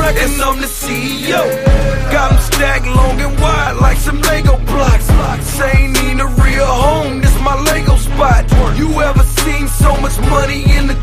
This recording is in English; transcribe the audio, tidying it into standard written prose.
and I'm the CEO. Got them stacked long and wide.